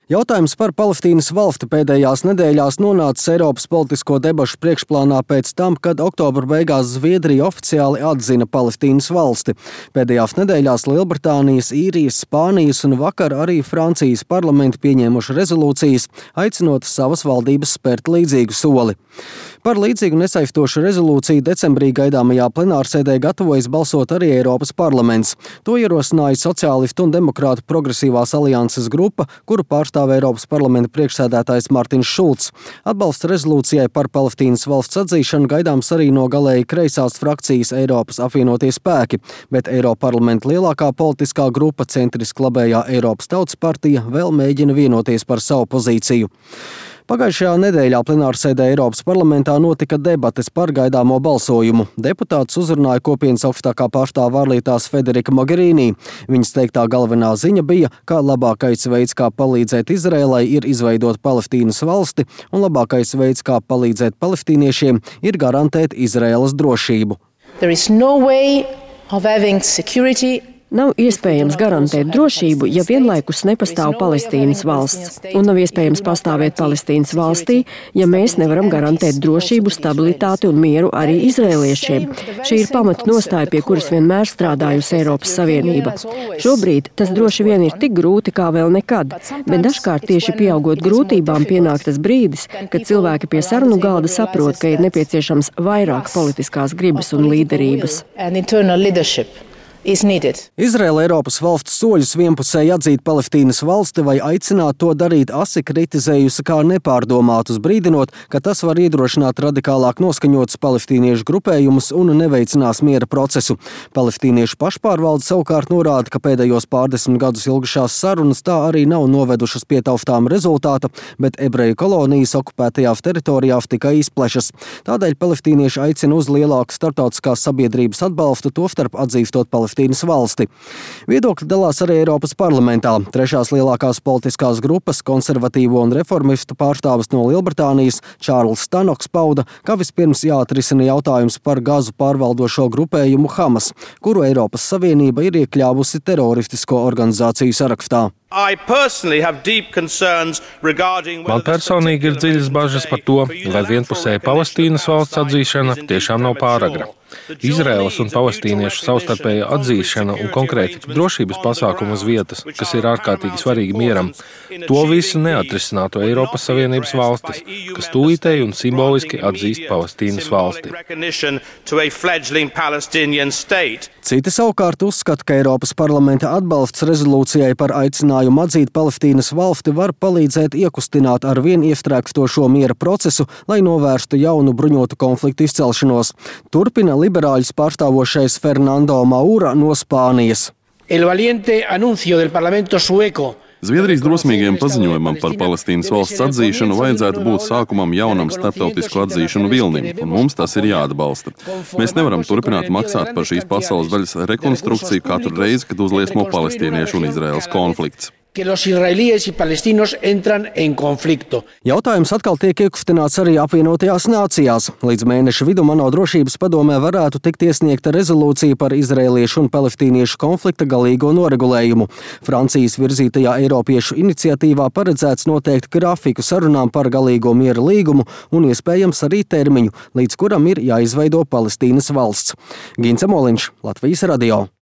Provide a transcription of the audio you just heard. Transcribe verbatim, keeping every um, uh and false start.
Jautājums par Palestīnas valsti pēdējās nedēļās nonācis Eiropas politisko debašu priekšplānā pēc tam, kad oktobra beigās Zviedrija oficiāli atzina Palestīnas valsti. Pēdējās nedēļās Lielbritānijas, Īrijas, Spānijas un vakar arī Francijas parlamenti pieņēmuši rezolūcijas, aicinot savas valdības spērt līdzīgu soli. Par līdzīgu nesaistošu rezolūciju decembrī gaidāmajā plenārsēdē gatavojas balsot arī Eiropas parlaments. To ierosināja sociālistu un demokrātu progresīvās alianses grupa, kuru pārstāv Eiropas parlamenta priekšsēdētājs Martins Šulcs. Atbalsts rezolūcijai par Palestīnas valsts atzīšanu gaidāms arī no galēji kreisās frakcijas Eiropas apvienotie spēki, bet Eiroparlamenta lielākā politiskā grupa centriski labējā Eiropas Tautas partija vēl mēģina vienoties par savu pozīciju. Pagājušajā nedēļā plenārsēdē Eiropas parlamentā notika debates par gaidāmo balsojumu. Deputātus uzrunāja kopienas augstākā pārstāve ārlietās Federika Mogherini. Viņas teiktā galvenā ziņa bija, ka labākais veids, kā palīdzēt Izrēlai, ir izveidot Palestīnas valsti, un labākais veids, kā palīdzēt palestīniešiem, ir garantēt Izrēlas drošību. There is no way of having security. Nav iespējams garantēt drošību, ja vienlaikus nepastāv Palestīnas valsts. Un nav iespējams pastāvēt Palestīnas valstī, ja mēs nevaram garantēt drošību, stabilitāti un mieru arī izrēliešiem. Šī ir pamata nostāja, pie kuras vienmēr strādājusi Eiropas Savienība. Šobrīd tas droši vien ir tik grūti kā vēl nekad, bet dažkārt tieši pieaugot grūtībām pienāk tas brīdis, kad cilvēki pie sarunu galda saprot, ka ir nepieciešams vairāk politiskās gribas un līderības. Izraela Eiropas valsts soļus vienpusēji atzīt Palestīnas valsti vai aicināt to darīt asi kritizējusi kā nepārdomātus, brīdinot, ka tas var iedrošināt radikālāk noskaņotus palestīniešu grupējumus un neveicinās miera procesu. Palestīniešu pašpārvalde savukārt norāda, ka pēdējos pārdesmit gadus ilgušās sarunas tā arī nav novedušas pie taustām rezultāta, bet ebreju kolonijas okupētajās teritorijās tikai izplešas. Tādēļ palestīnieši aicina uz lielāku starptautiskās sabiedrības atbalstu, tostarp atzīstot Palestīnas valsti. Viedokļi dalās arī Eiropas parlamentā. Trešās lielākās politiskās grupas, konservatīvo un reformistu pārstāvis no Lielbritānijas, Čārls Stanoks pauda, ka vispirms jāatrisina jautājums par Gazu pārvaldošo grupējumu Hamas, kuru Eiropas Savienība ir iekļāvusi teroristisko organizāciju sarakstā. Man personīgi ir dziļas bažas par to, vai vienpusēja Palestīnas valsts atzīšana tiešām nav pāragra. Izraēlas un palestīniešu savstarpēja atzīšana un konkrēti drošības pasākumu uz vietas, kas ir ārkārtīgi svarīgi mieram, to visu neatrisinātu Eiropas Savienības valstis, kas tūlītēji un simboliski atzīst Palestīnas valsti. Citi savukārt uzskata, ka Eiropas parlamenta atbalsts rezolūcijai par aicinājumu atzīt Palestīnas valsti var palīdzēt iekustināt ar vien iestrēgstošo miera procesu, lai novērstu jaunu bruņotu konfliktu izcelšanos. Turpina liberāļus pārstāvošais Fernando Maura no Spānijas. Zviedrijas drosmīgajam paziņojumam par Palestīnas valsts atzīšanu vajadzētu būt sākumam jaunam starptautisku atzīšanu vilnim, un mums tas ir jāatbalsta. Mēs nevaram turpināt maksāt par šīs pasaules daļas rekonstrukciju katru reizi, kad uzliesmo palestīniešu un Izraēlas konflikts. Jautājums atkal tiek iekustināts arī apvienotajās nācijās. Līdz mēneša vidum ANO drošības padomē varētu tikt iesniegta rezolūcija par izraēliešu un palestīniešu konflikta galīgo noregulējumu. Francijas virzītajā Eiropiešu iniciatīvā paredzēts noteikt grafiku sarunām par galīgo miera līgumu un iespējams arī termiņu, līdz kuram ir jāizveido Palestīnas valsts. Gints Moliņš, Latvijas radio.